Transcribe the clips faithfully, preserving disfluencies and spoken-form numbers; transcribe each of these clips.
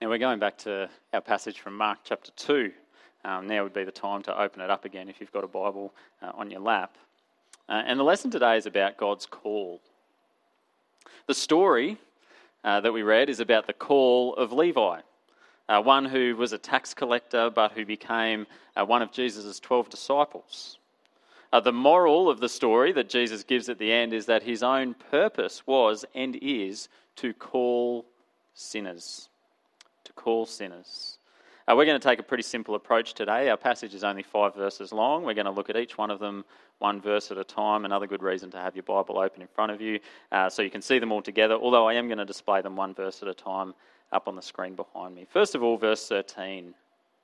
Now we're going back to our passage from Mark chapter two. Um, now would be the time to open it up again if you've got a Bible uh, on your lap. Uh, and the lesson today is about God's call. The story uh, that we read is about the call of Levi, uh, one who was a tax collector but who became uh, one of Jesus' twelve disciples. Uh, the moral of the story that Jesus gives at the end is that his own purpose was and is to call sinners. To call sinners. Uh, we're going to take a pretty simple approach today. Our passage is only five verses long. We're going to look at each one of them one verse at a time. Another good reason to have your Bible open in front of you uh, so you can see them all together, although I am going to display them one verse at a time up on the screen behind me. First of all, verse thirteen.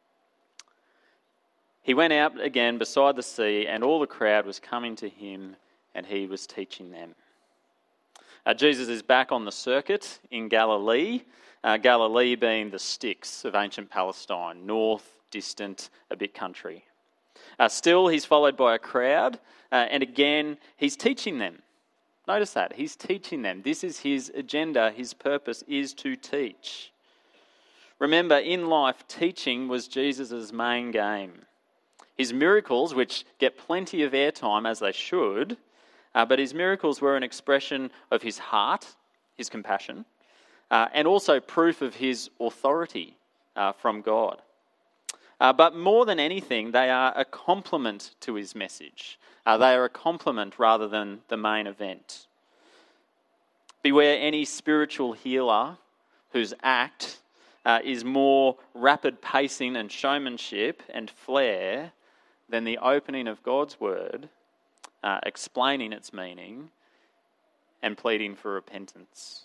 He went out again beside the sea, and all the crowd was coming to him, and he was teaching them. Uh, Jesus is back on the circuit in Galilee, uh, Galilee being the sticks of ancient Palestine, north, distant, a bit country. Uh, still, he's followed by a crowd, uh, and again, he's teaching them. Notice that, he's teaching them. This is his agenda, his purpose is to teach. Remember, in life, teaching was Jesus' main game. His miracles, which get plenty of airtime as they should, uh, but his miracles were an expression of his heart, his compassion, uh, and also proof of his authority uh, from God. Uh, but more than anything, they are a complement to his message. Uh, they are a complement rather than the main event. Beware any spiritual healer whose act uh, is more rapid pacing and showmanship and flair than the opening of God's word, uh, explaining its meaning and pleading for repentance.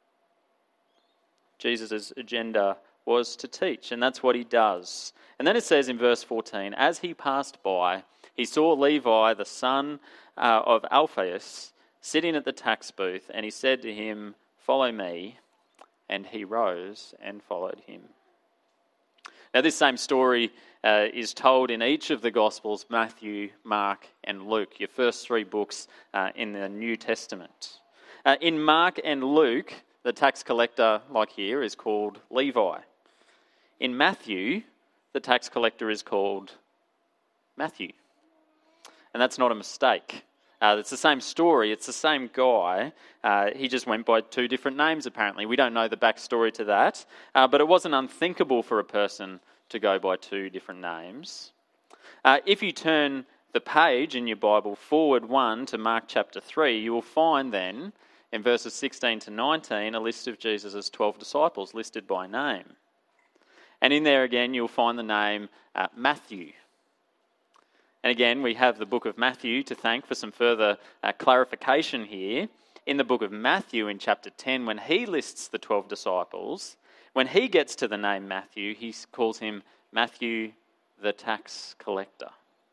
Jesus' agenda was to teach, and that's what he does. And then it says in verse fourteen, as he passed by, he saw Levi, the son uh, of Alphaeus, sitting at the tax booth, and he said to him, follow me, and he rose and followed him. Now this same story uh, is told in each of the Gospels, Matthew, Mark and Luke, your first three books uh, in the New Testament. Uh, in Mark and Luke, the tax collector, like here, is called Levi. In Matthew, the tax collector is called Matthew. And that's not a mistake. Uh, it's the same story, it's the same guy. Uh, he just went by two different names, apparently. We don't know the backstory to that, uh, but it wasn't unthinkable for a person to go by two different names. Uh, if you turn the page in your Bible forward one to Mark chapter three, you will find then, in verses sixteen to nineteen, a list of Jesus' twelve disciples listed by name. And in there again, you'll find the name uh, Matthew. And again, we have the book of Matthew to thank for some further uh, clarification here. In the book of Matthew in chapter ten, when he lists the twelve disciples, when he gets to the name Matthew, he calls him Matthew the tax collector.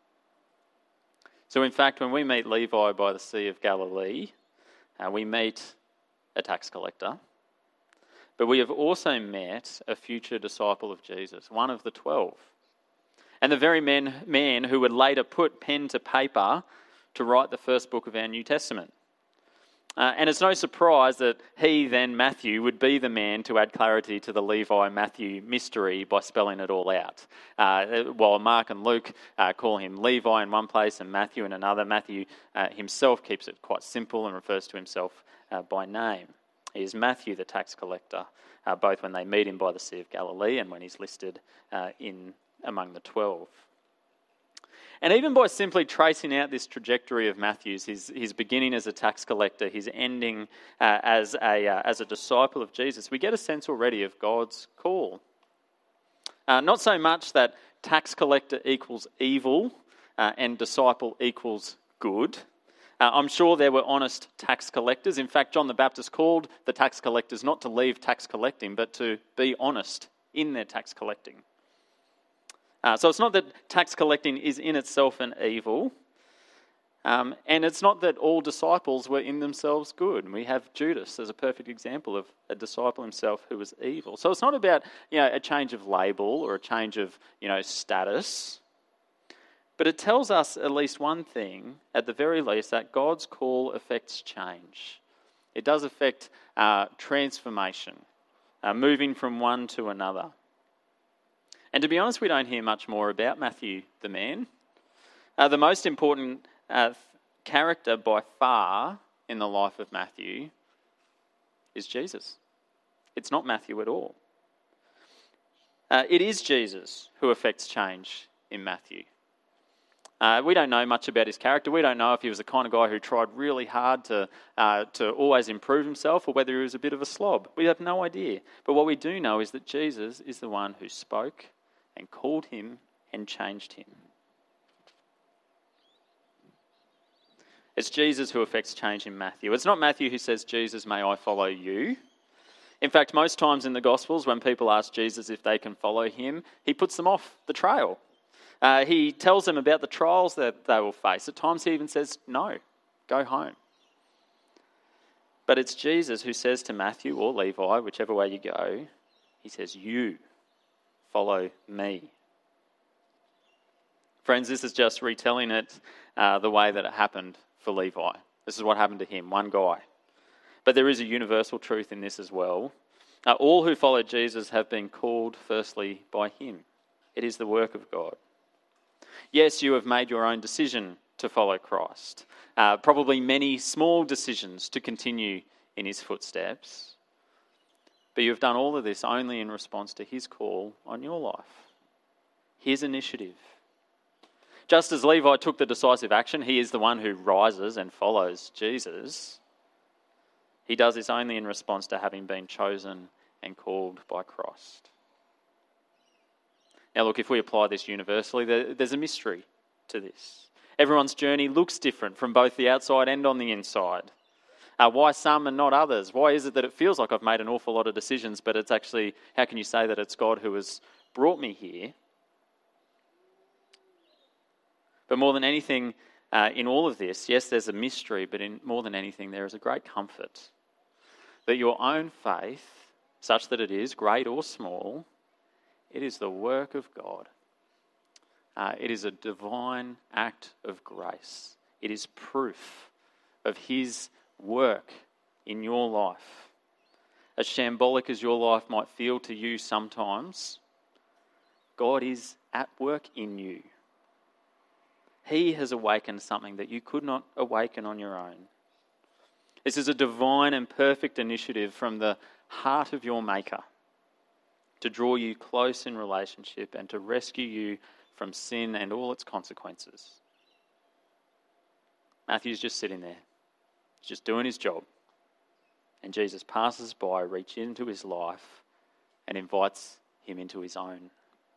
So in fact, when we meet Levi by the Sea of Galilee, uh, we meet a tax collector. But we have also met a future disciple of Jesus, one of the twelve. And the very man, man who would later put pen to paper to write the first book of our New Testament. Uh, and it's no surprise that he, then Matthew, would be the man to add clarity to the Levi-Matthew mystery by spelling it all out. Uh, while Mark and Luke uh, call him Levi in one place and Matthew in another, Matthew uh, himself keeps it quite simple and refers to himself uh, by name. He is Matthew the tax collector, uh, both when they meet him by the Sea of Galilee and when he's listed uh, in among the twelve. And even by simply tracing out this trajectory of Matthew's, his, his beginning as a tax collector, his ending uh, as, a, uh, as a disciple of Jesus, we get a sense already of God's call. Uh, not so much that tax collector equals evil uh, and disciple equals good. Uh, I'm sure there were honest tax collectors. In fact, John the Baptist called the tax collectors not to leave tax collecting, but to be honest in their tax collecting. Uh, so it's not that tax collecting is in itself an evil, um, and it's not that all disciples were in themselves good. We have Judas as a perfect example of a disciple himself who was evil. So it's not about, you know, a change of label or a change of, you know, status, but it tells us at least one thing, at the very least, that God's call affects change. It does affect uh, transformation. uh, moving from one to another. And to be honest, we don't hear much more about Matthew the man. Uh, the most important uh, character by far in the life of Matthew is Jesus. It's not Matthew at all. Uh, it is Jesus who affects change in Matthew. Uh, we don't know much about his character. We don't know if he was the kind of guy who tried really hard to uh, to always improve himself or whether he was a bit of a slob. We have no idea. But what we do know is that Jesus is the one who spoke and called him and changed him. It's Jesus who affects change in Matthew. It's not Matthew who says, "Jesus, may I follow you?" In fact, most times in the Gospels, when people ask Jesus if they can follow him, he puts them off the trail. Uh, he tells them about the trials that they will face. At times he even says, "No, go home." But it's Jesus who says to Matthew or Levi, whichever way you go, he says, "You follow me." Friends, this is just retelling it uh, the way that it happened for Levi. This is what happened to him, one guy. But there is a universal truth in this as well. Uh, all who follow Jesus have been called firstly by him. It is the work of God. Yes, you have made your own decision to follow Christ. Uh, probably many small decisions to continue in his footsteps. But you've done all of this only in response to his call on your life. His initiative. Just as Levi took the decisive action, he is the one who rises and follows Jesus. He does this only in response to having been chosen and called by Christ. Now look, if we apply this universally, there, there's a mystery to this. Everyone's journey looks different from both the outside and on the inside. Uh, why some and not others? Why is it that it feels like I've made an awful lot of decisions, but it's actually, how can you say that it's God who has brought me here? But more than anything, uh, in all of this, yes, there's a mystery, but in more than anything, there is a great comfort that your own faith, such that it is, great or small, it is the work of God. Uh, it is a divine act of grace. It is proof of his work in your life. As shambolic as your life might feel to you sometimes, God is at work in you. He has awakened something that you could not awaken on your own. This is a divine and perfect initiative from the heart of your Maker to draw you close in relationship and to rescue you from sin and all its consequences. Matthew's just sitting there, just doing his job. And Jesus passes by, reaches into his life and invites him into his own.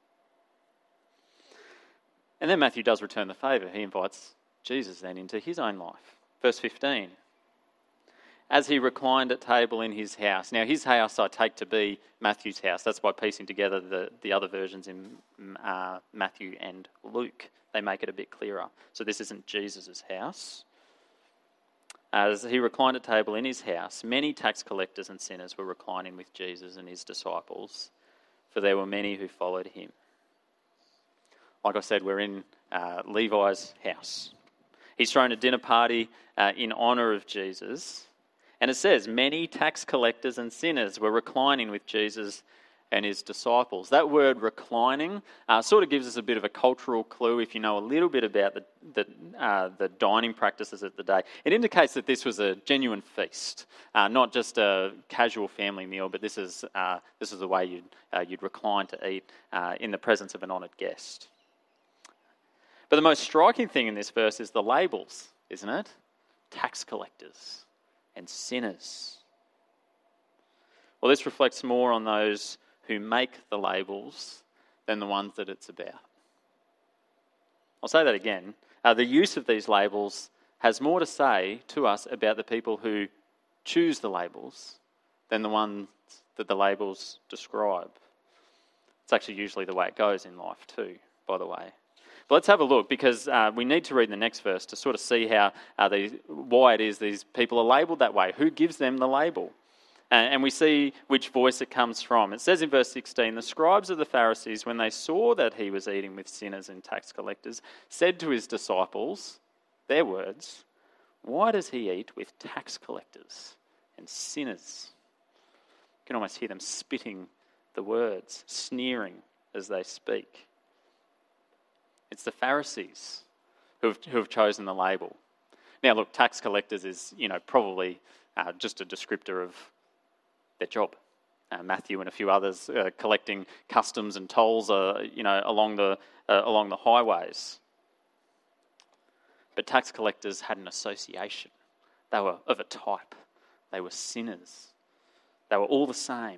And then Matthew does return the favour. He invites Jesus then into his own life. Verse fifteen. As he reclined at table in his house. Now his house I take to be Matthew's house. That's by piecing together the, the other versions in uh, Matthew and Luke. They make it a bit clearer. So this isn't Jesus' house. As he reclined at table in his house, many tax collectors and sinners were reclining with Jesus and his disciples, for there were many who followed him. Like I said, we're in uh, Levi's house. He's thrown a dinner party uh, in honour of Jesus. And it says, many tax collectors and sinners were reclining with Jesus and his disciples. That word reclining uh, sort of gives us a bit of a cultural clue if you know a little bit about the the, uh, the dining practices of the day. It indicates that this was a genuine feast, uh, not just a casual family meal, but this is uh, this is the way you'd, uh, you'd recline to eat uh, in the presence of an honoured guest. But the most striking thing in this verse is the labels, isn't it? Tax collectors and sinners. Well, this reflects more on those who make the labels than the ones that it's about. I'll say that again. Uh, the use of these labels has more to say to us about the people who choose the labels than the ones that the labels describe. It's actually usually the way it goes in life too, by the way. But let's have a look, because uh, we need to read the next verse to sort of see how uh, these, why it is these people are labelled that way. Who gives them the label? And, and we see which voice it comes from. It says in verse sixteen, the scribes of the Pharisees, when they saw that he was eating with sinners and tax collectors, said to his disciples, their words, why does he eat with tax collectors and sinners? You can almost hear them spitting the words, sneering as they speak. It's the Pharisees who have, who have chosen the label. Now, look, tax collectors is, you know, probably uh, just a descriptor of their job. Uh, Matthew and a few others uh, collecting customs and tolls, uh, you know, along the uh, along the highways. But tax collectors had an association. They were of a type. They were sinners. They were all the same.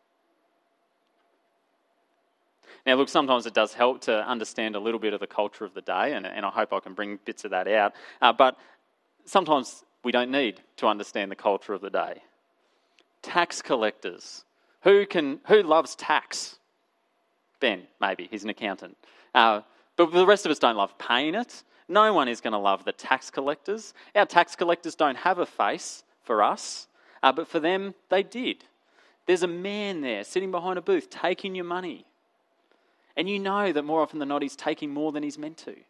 Now, look, sometimes it does help to understand a little bit of the culture of the day, and, and I hope I can bring bits of that out. Uh, but sometimes we don't need to understand the culture of the day. Tax collectors. Who can? Who loves tax? Ben, maybe. He's an accountant. Uh, but the rest of us don't love paying it. No one is going to love the tax collectors. Our tax collectors don't have a face for us, uh, but for them, they did. There's a man there sitting behind a booth taking your money. And you know that more often than not, he's taking more than he's meant to.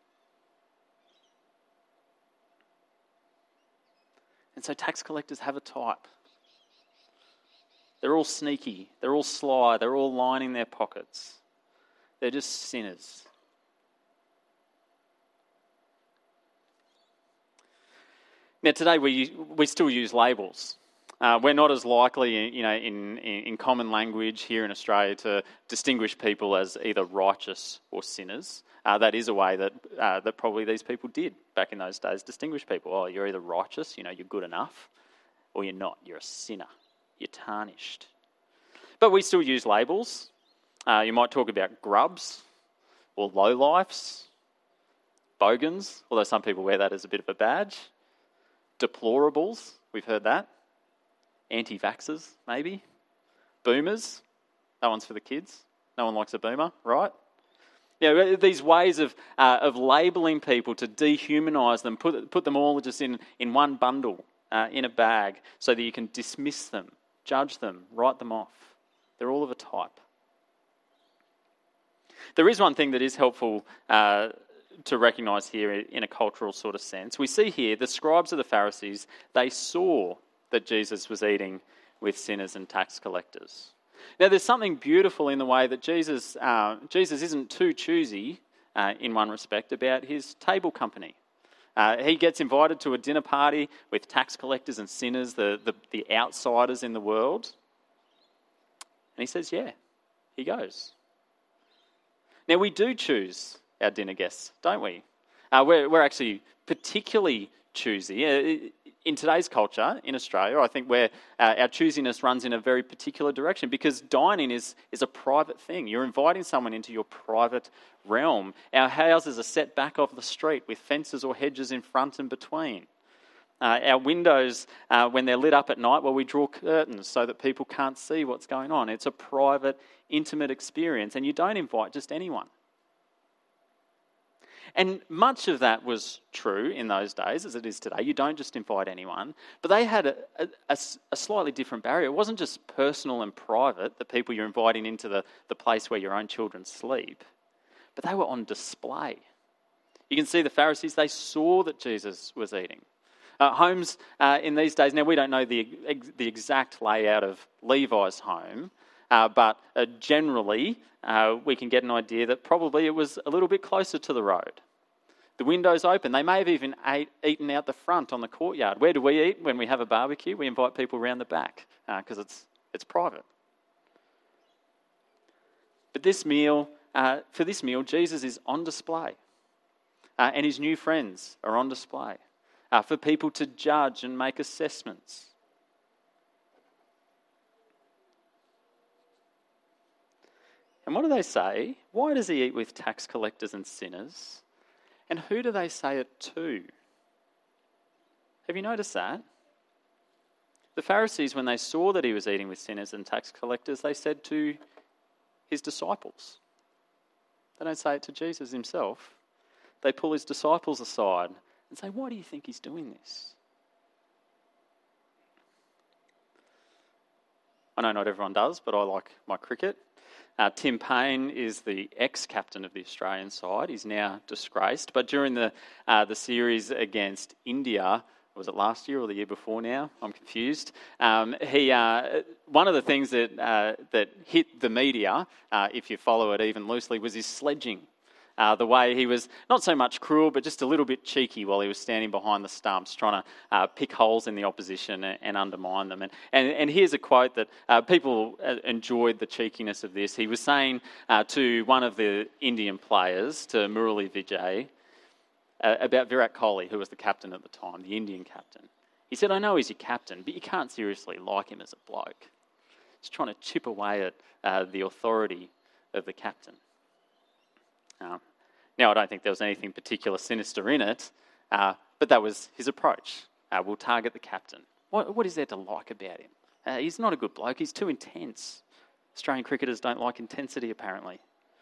And so tax collectors have a type. They're all sneaky. They're all sly. They're all lining their pockets. They're just sinners. Now today we we still use labels. Uh, we're not as likely, you know, in, in, in common language here in Australia to distinguish people as either righteous or sinners. Uh, that is a way that uh, that probably these people did back in those days, distinguish people. Oh, you're either righteous, you know, you're good enough, or you're not, you're a sinner, you're tarnished. But we still use labels. Uh, you might talk about grubs or lowlifes, bogans, although some people wear that as a bit of a badge. Deplorables, we've heard that. Anti-vaxxers, maybe. Boomers, that one's for the kids. No one likes a boomer, right? You know, these ways of uh, of labelling people to dehumanise them, put put them all just in, in one bundle, uh, in a bag, so that you can dismiss them, judge them, write them off. They're all of a type. There is one thing that is helpful uh, to recognise here in a cultural sort of sense. We see here the scribes of the Pharisees, they saw that Jesus was eating with sinners and tax collectors. Now, there's something beautiful in the way that Jesus uh, Jesus isn't too choosy, uh, in one respect, about his table company. Uh, he gets invited to a dinner party with tax collectors and sinners, the, the, the outsiders in the world. And he says, yeah, he goes. Now, we do choose our dinner guests, don't we? Uh, we're, we're actually particularly choosy. Uh, in today's culture, in Australia, I think where uh, our choosiness runs in a very particular direction, because dining is, is a private thing. You're inviting someone into your private realm. Our houses are set back off the street with fences or hedges in front and between. Uh, our windows, uh, when they're lit up at night, well, we draw curtains so that people can't see what's going on. It's a private, intimate experience, and you don't invite just anyone. And much of that was true in those days, as it is today. You don't just invite anyone. But they had a, a, a slightly different barrier. It wasn't just personal and private, the people you're inviting into the, the place where your own children sleep, but they were on display. You can see the Pharisees, they saw that Jesus was eating. Uh, homes uh, in these days, now we don't know the, the exact layout of Levi's home, uh, but uh, generally uh, we can get an idea that probably it was a little bit closer to the road. The windows open. They may have even ate, eaten out the front on the courtyard. Where do we eat when we have a barbecue? We invite people around the back because uh, it's it's private. But this meal, uh, for this meal, Jesus is on display, uh, and his new friends are on display uh, for people to judge and make assessments. And what do they say? Why does he eat with tax collectors and sinners? And who do they say it to? Have you noticed that? The Pharisees, when they saw that he was eating with sinners and tax collectors, they said to his disciples. They don't say it to Jesus himself. They pull his disciples aside and say, why do you think he's doing this? I know not everyone does, but I like my cricket. Uh, Tim Payne is the ex-captain of the Australian side. He's now disgraced. But during the uh, the series against India was it last year or the year before now? I'm confused. Um, he uh, one of the things that uh, that hit the media, uh, if you follow it even loosely, was his sledging. Uh, the way he was not so much cruel, but just a little bit cheeky while he was standing behind the stumps, trying to uh, pick holes in the opposition and, and undermine them. And, and, and here's a quote that uh, people enjoyed the cheekiness of this. He was saying uh, to one of the Indian players, to Murali Vijay, uh, about Virat Kohli, who was the captain at the time, the Indian captain. He said, I know he's your captain, but you can't seriously like him as a bloke. He's trying to chip away at uh, the authority of the captain. Uh, now, I don't think there was anything particular sinister in it, uh, but that was his approach. Uh, we'll target the captain. What, what is there to like about him? Uh, he's not a good bloke. He's too intense. Australian cricketers don't like intensity, apparently.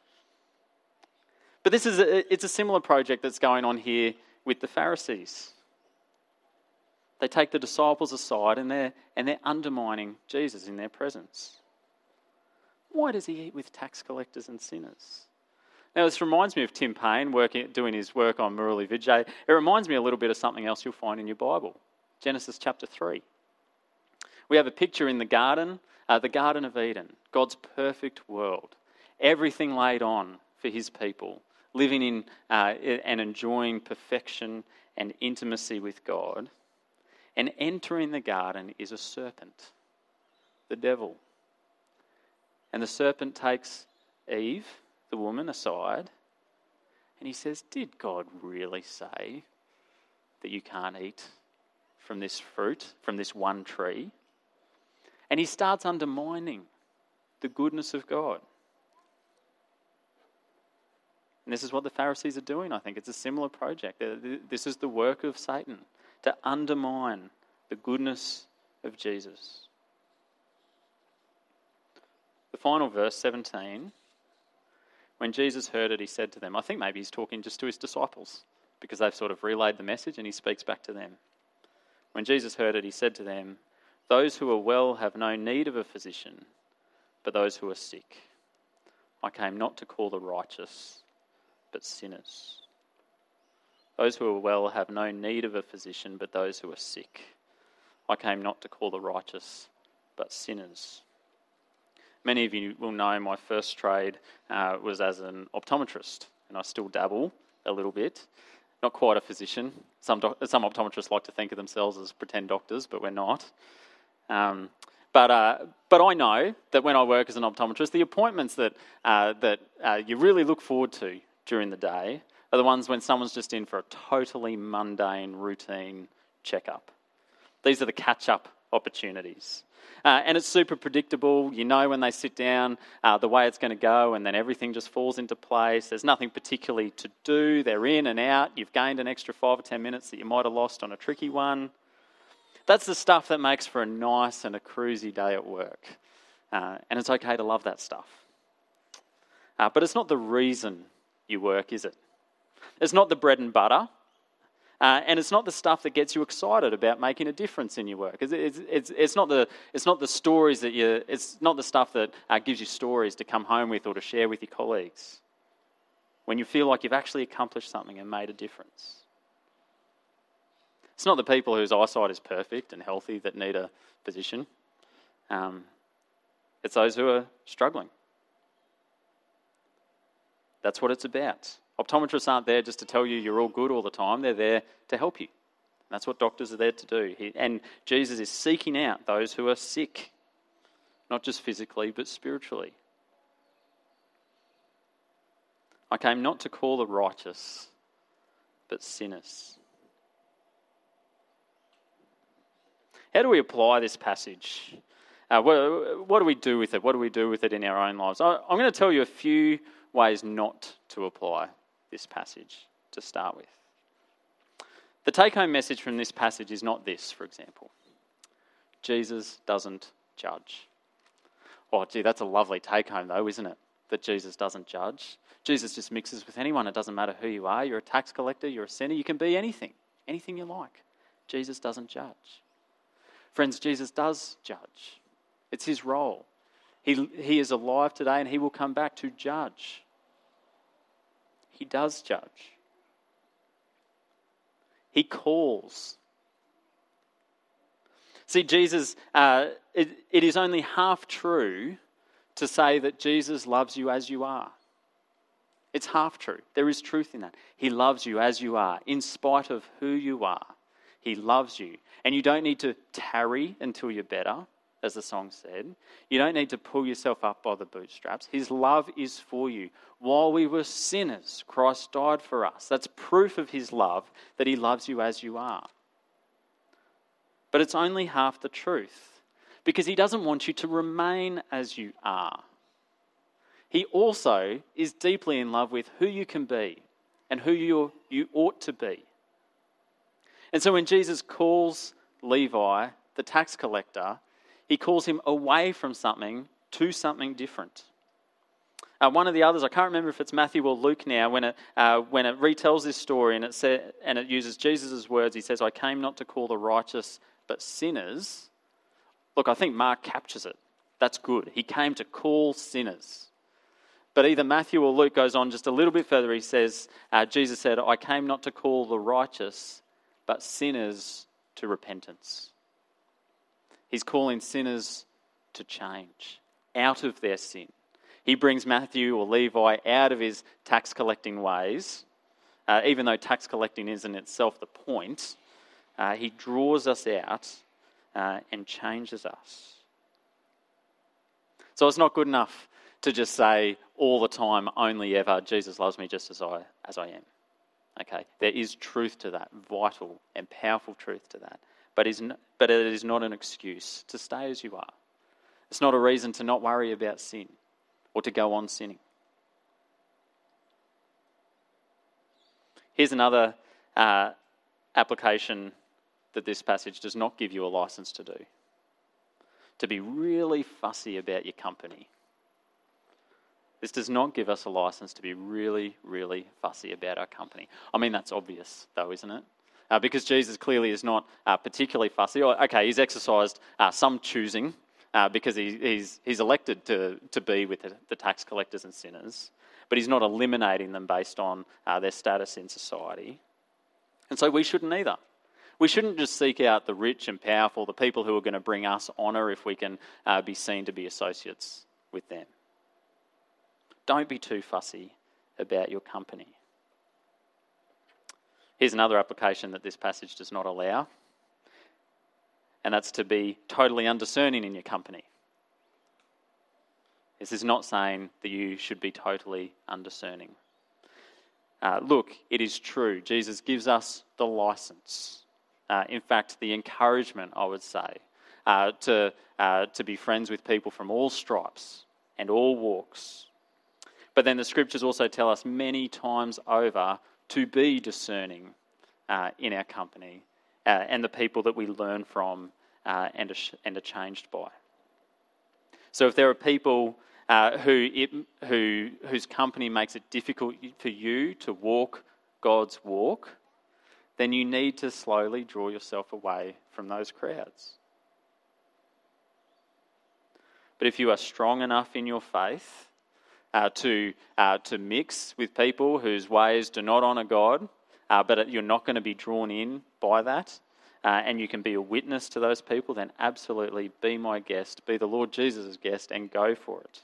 But this is a, it's a similar project that's going on here with the Pharisees. They take the disciples aside and they're, and they're undermining Jesus in their presence. Why does he eat with tax collectors and sinners? Now, this reminds me of Tim Payne working, doing his work on Murali Vijay. It reminds me a little bit of something else you'll find in your Bible, Genesis chapter three. We have a picture in the garden, uh, the Garden of Eden, God's perfect world. Everything laid on for his people, living in uh, and enjoying perfection and intimacy with God. And entering the garden is a serpent, the devil. And the serpent takes Eve, the woman, aside, and he says, did God really say that you can't eat from this fruit, from this one tree? And he starts undermining the goodness of God. And this is what the Pharisees are doing, I think. It's a similar project. This is the work of Satan, to undermine the goodness of Jesus. The final verse, seventeen, when Jesus heard it, he said to them, I think maybe he's talking just to his disciples because they've sort of relayed the message and he speaks back to them. When Jesus heard it, he said to them, those who are well have no need of a physician, but those who are sick. I came not to call the righteous, but sinners. Those who are well have no need of a physician, but those who are sick. I came not to call the righteous, but sinners. Many of you will know my first trade uh, was as an optometrist, and I still dabble a little bit. Not quite a physician. Some doc- some optometrists like to think of themselves as pretend doctors, but we're not. Um, but uh, but I know that when I work as an optometrist, the appointments that uh, that uh, you really look forward to during the day are the ones when someone's just in for a totally mundane, routine checkup. These are the catch-up opportunities. Uh, and it's super predictable. You know when they sit down uh, the way it's going to go, and then everything just falls into place. There's nothing particularly to do. They're in and out. You've gained an extra five or ten minutes that you might have lost on a tricky one. That's the stuff that makes for a nice and a cruisy day at work. Uh, and it's okay to love that stuff. Uh, but it's not the reason you work, is it? It's not the bread and butter. Uh, and it's not the stuff that gets you excited about making a difference in your work. It's, it's, it's, it's, not, the, it's not the stories that you, it's not the stuff that uh, gives you stories to come home with or to share with your colleagues. When you feel like you've actually accomplished something and made a difference. It's not the people whose eyesight is perfect and healthy that need a physician. Um, it's those who are struggling. That's what it's about. Optometrists aren't there just to tell you you're all good all the time. They're there to help you. That's what doctors are there to do. He, and Jesus is seeking out those who are sick, not just physically, but spiritually. I came not to call the righteous, but sinners. How do we apply this passage? Uh, what, what do we do with it? What do we do with it in our own lives? I, I'm going to tell you a few ways not to apply this passage to start with. The take-home message from this passage is not this, for example. Jesus doesn't judge. Oh, gee, that's a lovely take-home though, isn't it? That Jesus doesn't judge. Jesus just mixes with anyone. It doesn't matter who you are. You're a tax collector, you're a sinner, you can be anything. Anything you like. Jesus doesn't judge. Friends, Jesus does judge. It's his role. He, he is alive today and he will come back to judge. He does judge. He calls See, Jesus, uh, it, it is only half true to say that Jesus loves you as you are. It's half true. There is truth in that. He loves you as you are, in spite of who you are. He loves you. And you don't need to tarry until you're better, as the song said. You don't need to pull yourself up by the bootstraps. His love is for you. While we were sinners, Christ died for us. That's proof of his love, that he loves you as you are. But it's only half the truth, because he doesn't want you to remain as you are. He also is deeply in love with who you can be and who you you ought to be. And so when Jesus calls Levi, the tax collector, he calls him away from something to something different. Uh, one of the others, I can't remember if it's Matthew or Luke now, when it uh, when it retells this story and it sa- and it uses Jesus' words, he says, "I came not to call the righteous but sinners." Look, I think Mark captures it. That's good. He came to call sinners. But either Matthew or Luke goes on just a little bit further. He says, uh, Jesus said, "I came not to call the righteous, but sinners to repentance." He's calling sinners to change, out of their sin. He brings Matthew or Levi out of his tax collecting ways, uh, even though tax collecting is in itself the point. Uh, he draws us out uh, and changes us. So it's not good enough to just say all the time, only ever, Jesus loves me just as I as I am. Okay, there is truth to that, vital and powerful truth to that. But, is n- but it is not an excuse to stay as you are. It's not a reason to not worry about sin or to go on sinning. Here's another uh, application that this passage does not give you a license to do. To be really fussy about your company. This does not give us a license to be really, really fussy about our company. I mean, that's obvious, though, isn't it? Uh, because Jesus clearly is not uh, particularly fussy. Or, okay, he's exercised uh, some choosing uh, because he, he's he's elected to, to be with the, the tax collectors and sinners, but he's not eliminating them based on uh, their status in society. And so we shouldn't either. We shouldn't just seek out the rich and powerful, the people who are going to bring us honour if we can uh, be seen to be associates with them. Don't be too fussy about your company. Here's another application that this passage does not allow, and that's to be totally undiscerning in your company. This is not saying that you should be totally undiscerning. Uh, look, it is true. Jesus gives us the license. Uh, in fact, the encouragement, I would say, uh, to, uh, to be friends with people from all stripes and all walks. But then the scriptures also tell us many times over to be discerning uh, in our company uh, and the people that we learn from uh, and, are sh- and are changed by. So if there are people uh, who, it, who whose company makes it difficult for you to walk God's walk, then you need to slowly draw yourself away from those crowds. But if you are strong enough in your faith Uh, to uh, to mix with people whose ways do not honour God, uh, but you're not going to be drawn in by that, uh, and you can be a witness to those people, then absolutely be my guest, be the Lord Jesus' guest, and go for it.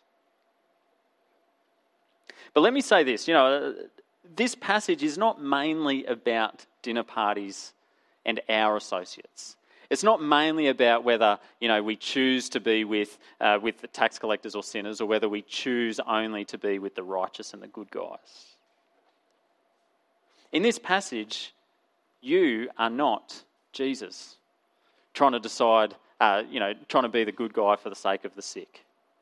But let me say this, you know, this passage is not mainly about dinner parties and our associates. It's not mainly about whether, you know, we choose to be with uh, with the tax collectors or sinners, or whether we choose only to be with the righteous and the good guys. In this passage, you are not Jesus, trying to decide, uh, you know, trying to be the good guy for the sake of the sick.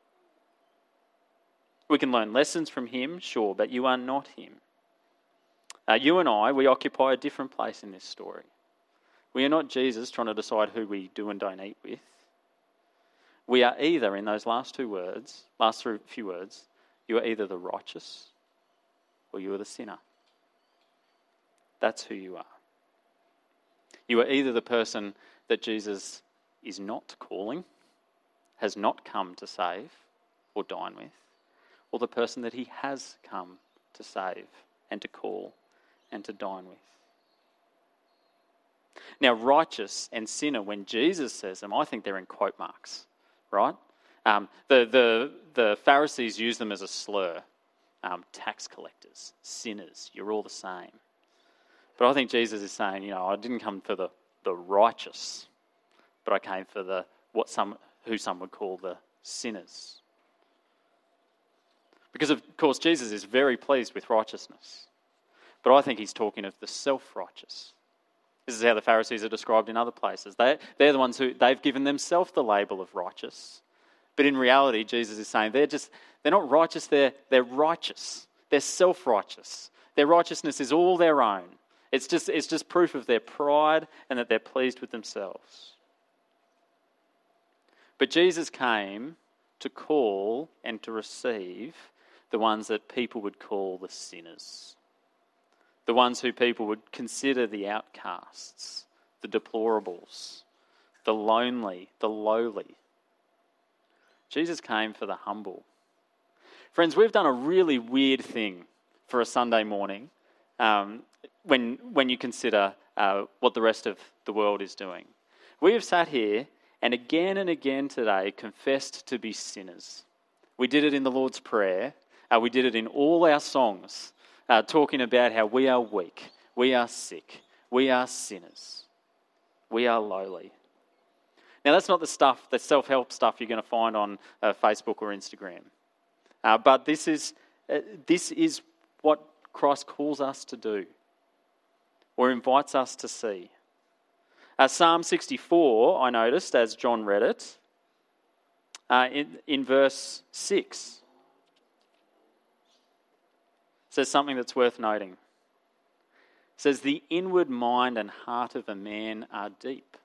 We can learn lessons from him, sure, but you are not him. Uh, you and I, we occupy a different place in this story. We are not Jesus trying to decide who we do and don't eat with. We are either, in those last two words, last few words, you are either the righteous or you are the sinner. That's who you are. You are either the person that Jesus is not calling, has not come to save or dine with, or the person that he has come to save and to call and to dine with. Now, righteous and sinner, when Jesus says them, I think they're in quote marks, right? Um, the, the, the Pharisees use them as a slur. Um, tax collectors, sinners, you're all the same. But I think Jesus is saying, you know, I didn't come for the, the righteous, but I came for the what some who some would call the sinners. Because, of course, Jesus is very pleased with righteousness. But I think he's talking of the self-righteous. This is how the Pharisees are described in other places. They, they're the ones who, they've given themselves the label of righteous. But in reality, Jesus is saying they're just, they're not righteous, they're, they're righteous. They're self-righteous. Their righteousness is all their own. It's just, it's just proof of their pride and that they're pleased with themselves. But Jesus came to call and to receive the ones that people would call the sinners. The ones who people would consider the outcasts, the deplorables, the lonely, the lowly. Jesus came for the humble. Friends, we've done a really weird thing for a Sunday morning um, when, when you consider uh, what the rest of the world is doing. We have sat here and again and again today confessed to be sinners. We did it in the Lord's Prayer. Uh, we did it in all our songs, uh, talking about how we are weak, we are sick, we are sinners, we are lowly. Now, that's not the stuff, the self-help stuff you're going to find on uh, Facebook or Instagram. Uh, but this is uh, this is what Christ calls us to do, or invites us to see. Uh, Psalm sixty-four, I noticed, as John read it, uh, in, in verse six, says something that's worth noting. It says, the inward mind and heart of a man are deep.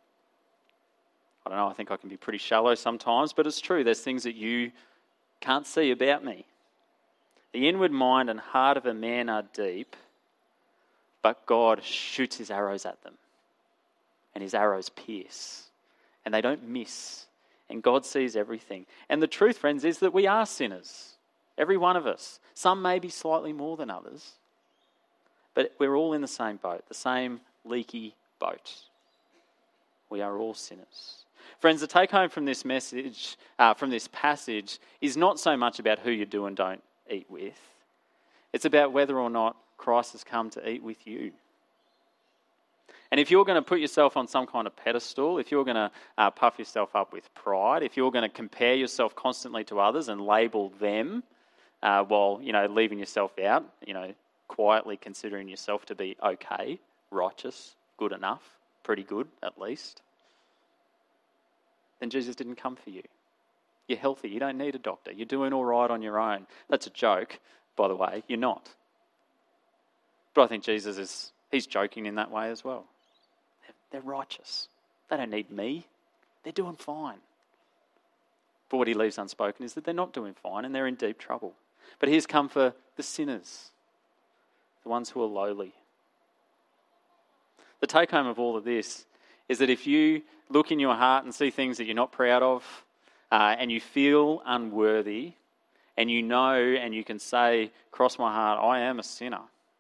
I don't know, I think I can be pretty shallow sometimes, but it's true. There's things that you can't see about me. The inward mind and heart of a man are deep, but God shoots his arrows at them. And his arrows pierce. And they don't miss. And God sees everything. And the truth, friends, is that we are sinners. Every one of us. Some may be slightly more than others. But we're all in the same boat, the same leaky boat. We are all sinners. Friends, the take home from this message, uh, from this passage, is not so much about who you do and don't eat with. It's about whether or not Christ has come to eat with you. And if you're going to put yourself on some kind of pedestal, if you're going to uh, puff yourself up with pride, if you're going to compare yourself constantly to others and label them, uh, while, you know, leaving yourself out, you know, quietly considering yourself to be okay, righteous, good enough, pretty good at least, then Jesus didn't come for you. You're healthy. You don't need a doctor. You're doing all right on your own. That's a joke, by the way. You're not. But I think Jesus is, he's joking in that way as well. They're, they're righteous. They don't need me. They're doing fine. But what he leaves unspoken is that they're not doing fine and they're in deep trouble. But he's come for the sinners, the ones who are lowly. The take home of all of this is that if you look in your heart and see things that you're not proud of, uh, and you feel unworthy, and you know and you can say, cross my heart, I am a sinner,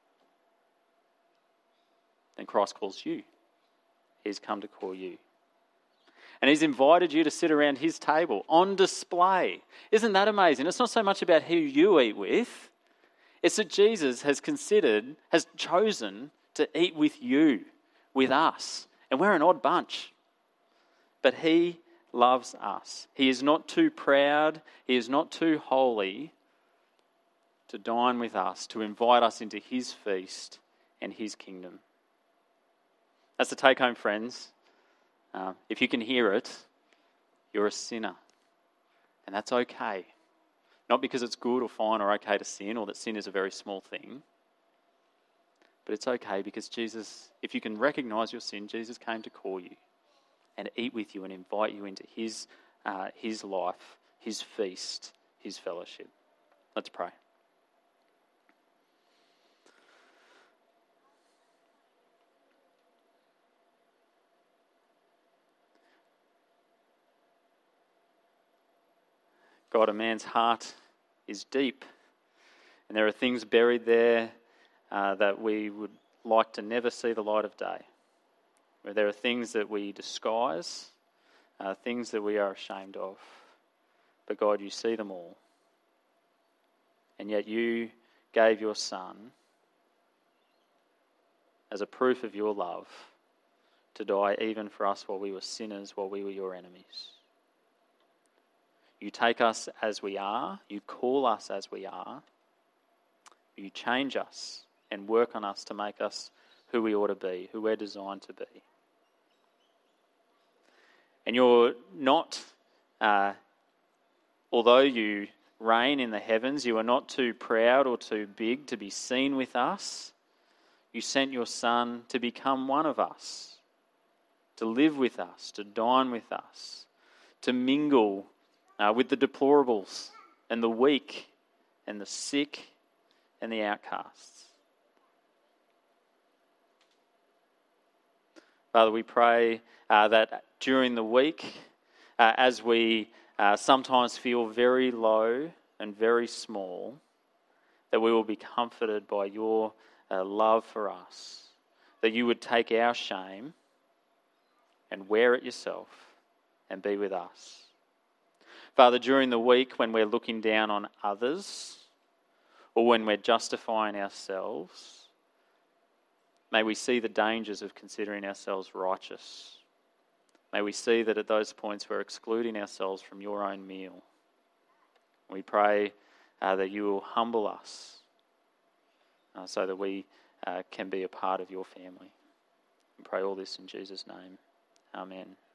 then Christ calls you. He's come to call you. And he's invited you to sit around his table on display. Isn't that amazing? It's not so much about who you eat with. It's that Jesus has considered, has chosen to eat with you, with us. And we're an odd bunch. But he loves us. He is not too proud. He is not too holy to dine with us, to invite us into his feast and his kingdom. That's the take home, friends. Uh, if you can hear it, you're a sinner. And that's okay. Not because it's good or fine or okay to sin, or that sin is a very small thing. But it's okay because Jesus, if you can recognise your sin, Jesus came to call you and eat with you and invite you into his, uh, his life, his feast, his fellowship. Let's pray. God, a man's heart is deep, and there are things buried there uh, that we would like to never see the light of day. where there are things that we disguise, uh, things that we are ashamed of. But God, you see them all. And yet you gave your Son as a proof of your love to die even for us while we were sinners, while we were your enemies. You take us as we are, you call us as we are, you change us and work on us to make us who we ought to be, who we're designed to be. And you're not, uh, although you reign in the heavens, you are not too proud or too big to be seen with us. You sent your Son to become one of us, to live with us, to dine with us, to mingle uh, with the deplorables and the weak and the sick and the outcasts. Father, we pray uh, that during the week, uh, as we uh, sometimes feel very low and very small, that we will be comforted by your uh, love for us, that you would take our shame and wear it yourself and be with us. Father, during the week when we're looking down on others or when we're justifying ourselves, may we see the dangers of considering ourselves righteous. May we see that at those points we're excluding ourselves from your own meal. We pray uh, that you will humble us uh, so that we uh, can be a part of your family. We pray all this in Jesus' name. Amen.